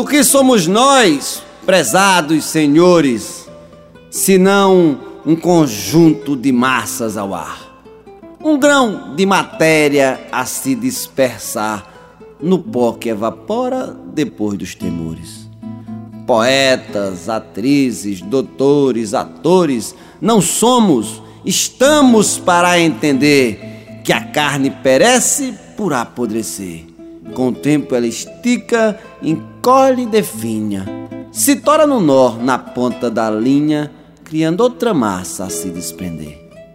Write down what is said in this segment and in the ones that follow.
O que somos nós, prezados senhores, senão um conjunto de massas ao ar, um grão de matéria a se dispersar no pó que evapora depois dos temores. Poetas, atrizes, doutores, atores, não somos, estamos para entender que a carne perece por apodrecer. Com o tempo ela estica, encolhe e definha, se tora no nó na ponta da linha, criando outra massa a se desprender.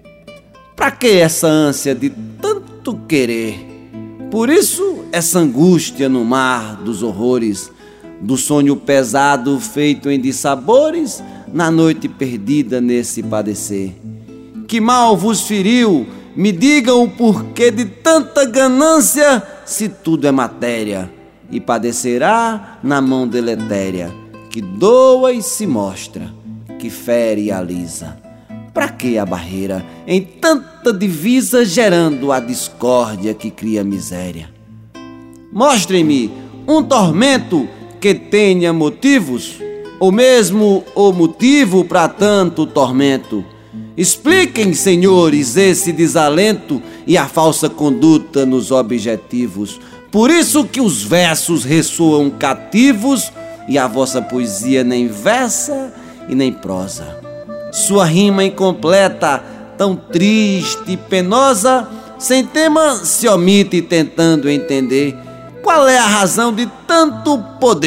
Pra que essa ânsia de tanto querer? Por isso essa angústia no mar dos horrores, do sonho pesado feito em dissabores, na noite perdida nesse padecer. Que mal vos feriu? Me digam o porquê de tanta ganância, se tudo é matéria, e padecerá na mão deletéria, que doa e se mostra, que fere e alisa. Pra que a barreira em tanta divisa, gerando a discórdia que cria miséria? Mostrem-me um tormento que tenha motivos, ou mesmo o motivo para tanto tormento. Expliquem, senhores, esse desalento e a falsa conduta nos objetivos. Por isso que os versos ressoam cativos e a vossa poesia nem versa e nem prosa. Sua rima incompleta, tão triste e penosa, sem tema se omite tentando entender qual é a razão de tanto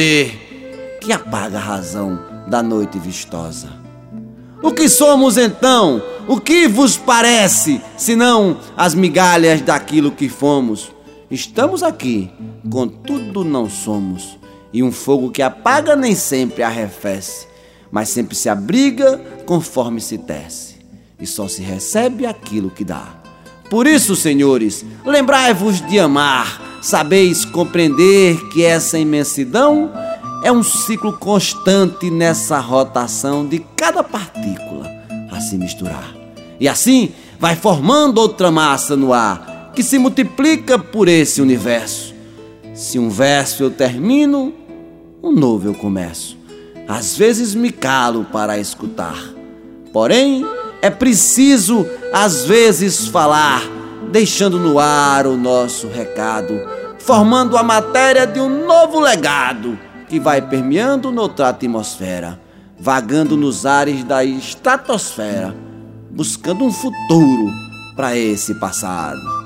poder que apaga a razão da noite vistosa. O que somos então? O que vos parece, senão as migalhas daquilo que fomos? Estamos aqui, contudo não somos, e um fogo que apaga nem sempre arrefece, mas sempre se abriga conforme se tece, e só se recebe aquilo que dá. Por isso, senhores, lembrai-vos de amar, sabeis compreender que essa imensidão é um ciclo constante nessa rotação de cada partícula a se misturar. E assim vai formando outra massa no ar, que se multiplica por esse universo. Se um verso eu termino, um novo eu começo. Às vezes me calo para escutar, porém é preciso às vezes falar, deixando no ar o nosso recado, formando a matéria de um novo legado que vai permeando noutra atmosfera, vagando nos ares da estratosfera, buscando um futuro para esse passado.